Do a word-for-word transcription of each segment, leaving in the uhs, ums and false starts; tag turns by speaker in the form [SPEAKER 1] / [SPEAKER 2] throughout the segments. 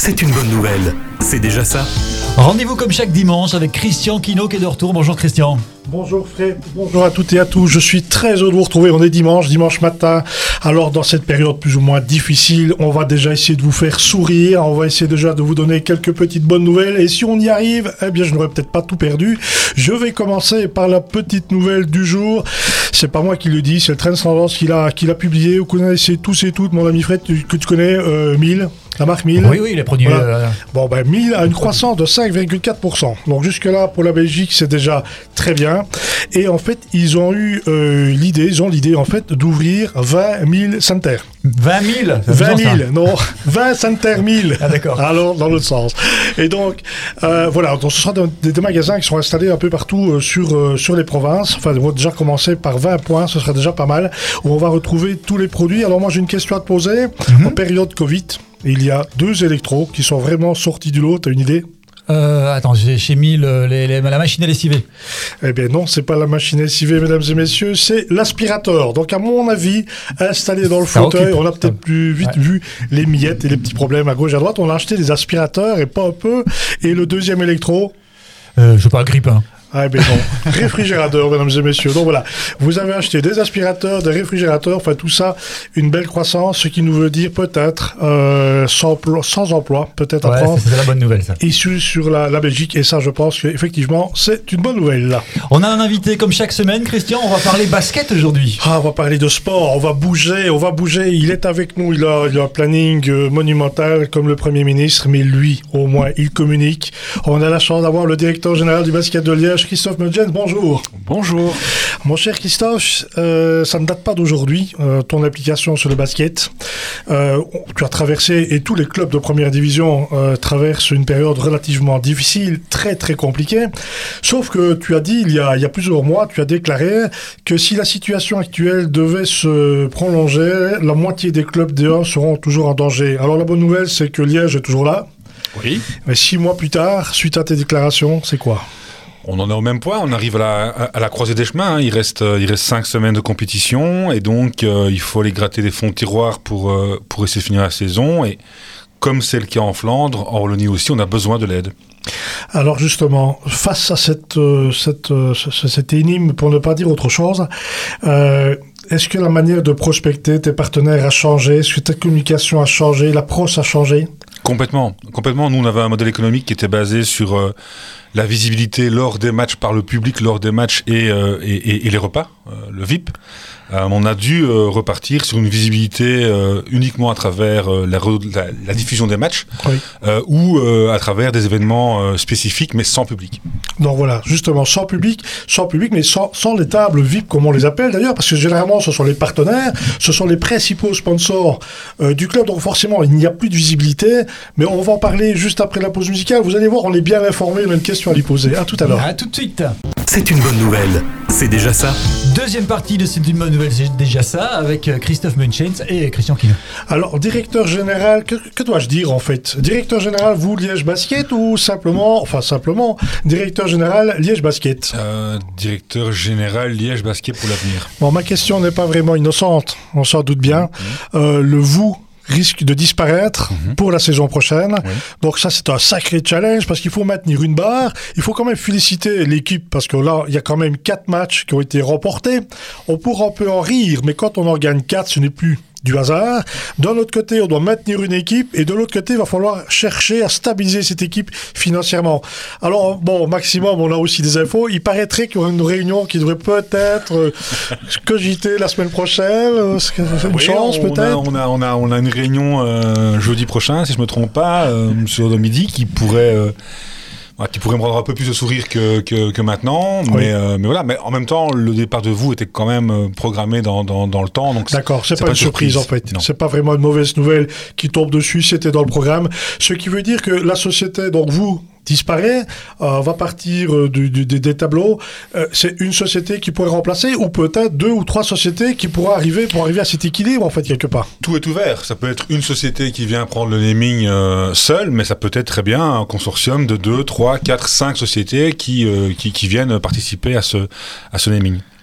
[SPEAKER 1] C'est une bonne nouvelle. C'est déjà ça.
[SPEAKER 2] Rendez-vous comme chaque dimanche avec Christian Quinault qui est de retour. Bonjour Christian.
[SPEAKER 3] Bonjour Fred, bonjour à toutes et à tous. Je suis très heureux de vous retrouver. On est dimanche, dimanche matin. Alors dans cette période plus ou moins difficile, on va déjà essayer de vous faire sourire. On va essayer déjà de vous donner quelques petites bonnes nouvelles. Et si on y arrive, eh bien je n'aurais peut-être pas tout perdu. Je vais commencer par la petite nouvelle du jour. C'est pas moi qui le dis, c'est le Trends Tendance qui l'a, qui l'a publié. Vous connaissez tous et toutes, mon ami Fred, que tu connais, euh, Miele. La marque Miele.
[SPEAKER 2] Oui, oui, les produits.
[SPEAKER 3] Voilà.
[SPEAKER 2] Euh...
[SPEAKER 3] Bon, ben, Miele a une croissance de cinq virgule quatre pour cent. Donc, jusque-là, pour la Belgique, c'est déjà très bien. Et en fait, ils ont eu euh, l'idée, ils ont l'idée, en fait, d'ouvrir vingt mille centers.
[SPEAKER 2] vingt mille
[SPEAKER 3] vingt mille, non, vingt centers mille.
[SPEAKER 2] Ah, d'accord.
[SPEAKER 3] Alors, dans l'autre sens. Et donc, euh, voilà, donc ce sont des, des magasins qui sont installés un peu partout euh, sur, euh, sur les provinces. Enfin, on va déjà commencer par vingt points, ce serait déjà pas mal, où on va retrouver tous les produits. Alors, moi, j'ai une question à te poser. Mm-hmm. En période Covid, il y a deux électros qui sont vraiment sortis du lot. Tu as une idée ?
[SPEAKER 2] Euh, attends, j'ai, j'ai mis le, les, les, la machine à lessiver.
[SPEAKER 3] Eh bien non, c'est pas la machine à lessiver, mesdames et messieurs, c'est l'aspirateur. Donc à mon avis, installé dans le
[SPEAKER 2] Ça
[SPEAKER 3] fauteuil,
[SPEAKER 2] occupe.
[SPEAKER 3] on a peut-être plus vite ouais. vu les miettes et les petits problèmes à gauche et à droite. On a acheté des aspirateurs et pas un peu. Et le deuxième électro
[SPEAKER 2] euh, Je sais pas, grippin.
[SPEAKER 3] Ah ben non, réfrigérateur, mesdames et messieurs. Donc voilà, vous avez acheté des aspirateurs, des réfrigérateurs, enfin tout ça, une belle croissance, ce qui nous veut dire peut-être euh, sans, plo- sans emploi, peut-être
[SPEAKER 2] ouais,
[SPEAKER 3] à prendre.
[SPEAKER 2] C'est la bonne nouvelle, ça.
[SPEAKER 3] Issu sur la, la Belgique, et ça je pense qu'effectivement c'est une bonne nouvelle là.
[SPEAKER 2] On a un invité comme chaque semaine, Christian, on va parler basket aujourd'hui.
[SPEAKER 3] Ah, on va parler de sport, on va bouger, on va bouger. Il est avec nous, il a, il a un planning euh, monumental comme le Premier ministre, mais lui, au moins, il communique. On a la chance d'avoir le directeur général du basket de Liège, Christophe Meutjens, bonjour.
[SPEAKER 4] Bonjour.
[SPEAKER 3] Mon cher Christophe, euh, ça ne date pas d'aujourd'hui, euh, ton application sur le basket. Euh, tu as traversé, et tous les clubs de première division euh, traversent une période relativement difficile, très très compliquée. Sauf que tu as dit, il y a, il y a plusieurs mois, tu as déclaré que si la situation actuelle devait se prolonger, la moitié des clubs D un seront toujours en danger. Alors la bonne nouvelle, c'est que Liège est toujours là.
[SPEAKER 4] Oui.
[SPEAKER 3] Mais six mois plus tard, suite à tes déclarations, c'est quoi ?
[SPEAKER 4] On en est au même point, on arrive à la, à la croisée des chemins, hein. il, reste, il reste cinq semaines de compétition et donc euh, il faut aller gratter des fonds de tiroir pour, euh, pour essayer de finir la saison et comme c'est le cas en Flandre, en Wallonie aussi, on a besoin de l'aide.
[SPEAKER 3] Alors justement, face à cette, euh, cette, euh, cette énigme, pour ne pas dire autre chose, euh, est-ce que la manière de prospecter tes partenaires a changé ? Est-ce que ta communication a changé ? L'approche a changé ?
[SPEAKER 4] Complètement. Complètement. Nous, on avait un modèle économique qui était basé sur euh, la visibilité lors des matchs par le public, lors des matchs et, euh, et, et, et les repas, euh, le V I P. Euh, on a dû euh, repartir sur une visibilité euh, uniquement à travers euh, la, la, la diffusion des matchs oui. euh, ou euh, à travers des événements euh, spécifiques, mais sans public.
[SPEAKER 3] Donc voilà, justement, sans public, sans public, mais sans, sans les tables V I P, comme on les appelle d'ailleurs, parce que généralement, ce sont les partenaires, ce sont les principaux sponsors euh, du club, donc forcément, il n'y a plus de visibilité, mais on va en parler juste après la pause musicale. Vous allez voir, on est bien informé, on a une question à lui poser. À tout à l'heure.
[SPEAKER 2] À tout de suite.
[SPEAKER 1] C'est une bonne nouvelle. C'est déjà ça.
[SPEAKER 2] Deuxième partie de C'est une bonne nouvelle, c'est déjà ça, avec Christophe Meutjens et Christian Quinault.
[SPEAKER 3] Alors, directeur général, que, que dois-je dire en fait ? Directeur général, vous, Liège Basket, ou simplement, enfin simplement, directeur général, Liège Basket ?
[SPEAKER 4] euh, Directeur général, Liège Basket pour l'avenir.
[SPEAKER 3] Bon, ma question n'est pas vraiment innocente, on s'en doute bien. Mmh. Euh, le vous risque de disparaître mmh. pour la saison prochaine. Oui. Donc ça, c'est un sacré challenge parce qu'il faut maintenir une barre. Il faut quand même féliciter l'équipe parce que là, il y a quand même quatre matchs qui ont été remportés. On pourra un peu en rire, mais quand on en gagne quatre, ce n'est plus du hasard. D'un autre côté, on doit maintenir une équipe et de l'autre côté, il va falloir chercher à stabiliser cette équipe financièrement. Alors, bon, au maximum, on a aussi des infos. Il paraîtrait qu'il y aura une réunion qui devrait peut-être euh, cogiter la semaine prochaine. Euh, une oui, chance,
[SPEAKER 4] on
[SPEAKER 3] peut-être.
[SPEAKER 4] A, on, a, on, a, on a une réunion euh, jeudi prochain, si je ne me trompe pas, euh, sur le midi, qui pourrait... Euh, qui pourrait me rendre un peu plus de sourire que, que, que maintenant, mais, oui. euh, mais voilà. Mais en même temps, le départ de vous était quand même programmé dans, dans, dans le temps. Donc
[SPEAKER 3] D'accord, c'est,
[SPEAKER 4] c'est
[SPEAKER 3] pas, pas
[SPEAKER 4] une
[SPEAKER 3] une surprise, surprise en fait. Non. C'est pas vraiment une mauvaise nouvelle qui tombe dessus, c'était dans le programme. Ce qui veut dire que la société, donc vous, disparaît, euh, va partir euh, du, du, des tableaux. Euh, c'est une société qui pourrait remplacer, ou peut-être deux ou trois sociétés qui pourraient arriver pour arriver à cet équilibre, en fait, quelque part.
[SPEAKER 4] Tout est ouvert. Ça peut être une société qui vient prendre le naming euh, seule, mais ça peut être très bien un consortium de deux, trois, quatre, cinq sociétés qui, euh, qui, qui viennent participer à ce, à ce naming.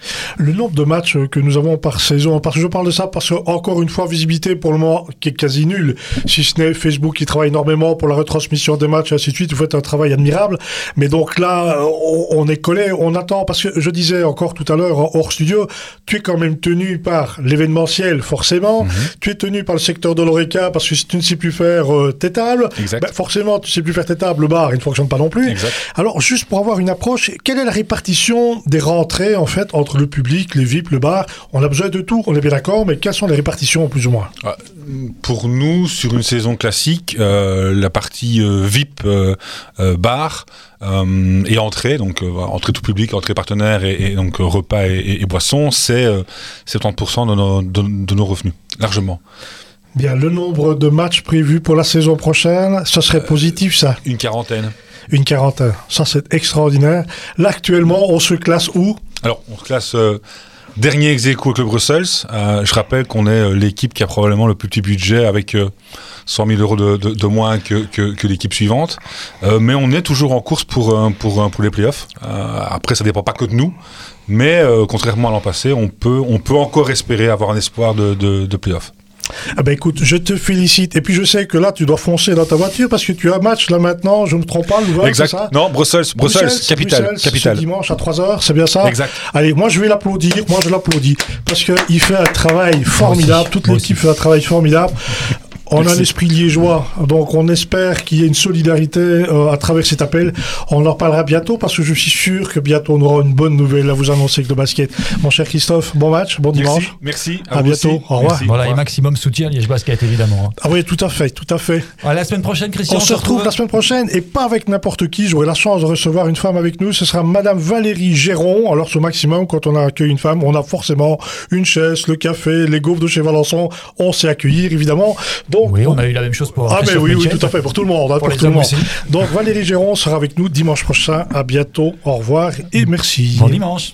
[SPEAKER 3] Le nombre de matchs que nous avons par saison, parce que je parle de ça parce que, encore une fois, visibilité pour le moment qui est quasi nulle, si ce n'est Facebook qui travaille énormément pour la retransmission des matchs et ainsi de suite. Vous faites un travail admirable, mais donc là, on, on est collé, on attend, parce que je disais encore tout à l'heure hors studio, tu es quand même tenu par l'événementiel, forcément, mm-hmm. tu es tenu par le secteur de l'Oreca, parce que si tu ne sais plus faire euh, tes tables, ben, forcément, tu ne sais plus faire tes tables, le bar, il ne fonctionne pas non plus. Exact. Alors, juste pour avoir une approche, quelle est la répartition des rentrées, en fait, entre le public, les V I P, le bar? On a besoin de tout, on est bien d'accord, mais quelles sont les répartitions, plus ou moins?
[SPEAKER 4] ah, Pour nous, sur une saison classique, euh, la partie euh, V I P euh, euh, bar euh, et entrée, donc euh, entrée tout public, entrée partenaire et, et donc euh, repas et, et, et boissons, c'est euh, soixante-dix pour cent de nos, de, de nos revenus, largement.
[SPEAKER 3] Bien, le nombre de matchs prévus pour la saison prochaine, ça serait euh, positif, ça?
[SPEAKER 4] Une quarantaine.
[SPEAKER 3] Une quarantaine, ça c'est extraordinaire. Là, actuellement, on se classe où?
[SPEAKER 4] Alors, on se classe euh, dernier ex-aequo avec le Brussels. Euh, je rappelle qu'on est euh, l'équipe qui a probablement le plus petit budget avec euh, cent mille euros de, de, de moins que, que, que l'équipe suivante. Euh, mais on est toujours en course pour, euh, pour, euh, pour les playoffs. Euh, après, ça ne dépend pas que de nous. Mais euh, contrairement à l'an passé, on peut, on peut encore espérer avoir un espoir de, de, de playoffs.
[SPEAKER 3] Ah ben écoute, je te félicite. Et puis je sais que là, tu dois foncer dans ta voiture parce que tu as un match là maintenant, je ne me trompe pas, Louvain,
[SPEAKER 4] exact.
[SPEAKER 3] C'est ça?
[SPEAKER 4] Non, Bruxelles, Bruxelles, Bruxelles capitale.
[SPEAKER 3] Bruxelles,
[SPEAKER 4] capitale.
[SPEAKER 3] Ce dimanche à trois heures, c'est bien ça?
[SPEAKER 4] Exact.
[SPEAKER 3] Allez, moi je vais l'applaudir, moi je l'applaudis parce qu'il fait un travail formidable, toute l'équipe fait un travail formidable. On Merci. a l'esprit liégeois, donc on espère qu'il y ait une solidarité euh, à travers cet appel. On en reparlera bientôt parce que je suis sûr que bientôt on aura une bonne nouvelle à vous annoncer avec le basket. Mon cher Christophe, bon match, bon dimanche.
[SPEAKER 4] Merci. Merci.
[SPEAKER 3] À, à bientôt.
[SPEAKER 4] Aussi.
[SPEAKER 3] Au revoir.
[SPEAKER 2] Merci. Voilà, et maximum soutien Liège Basket évidemment.
[SPEAKER 3] Ah oui, tout à fait, tout à fait.
[SPEAKER 2] À la semaine prochaine, Christian.
[SPEAKER 3] On, on se retrouve, retrouve la semaine prochaine et pas avec n'importe qui. J'aurai la chance de recevoir une femme avec nous. Ce sera Madame Valérie Géron. Alors, au maximum, quand on a accueilli une femme, on a forcément une chaise, le café, les gaufres de chez Valençon. On sait accueillir évidemment. Donc,
[SPEAKER 2] oui, on a eu la même chose pour.
[SPEAKER 3] Ah, mais oui, oui, tout à fait, pour tout le monde. Hein,
[SPEAKER 2] pour
[SPEAKER 3] pour tout le monde.
[SPEAKER 2] Aussi.
[SPEAKER 3] Donc, Valérie Géron sera avec nous dimanche prochain. À bientôt. Au revoir et merci.
[SPEAKER 2] Bon dimanche.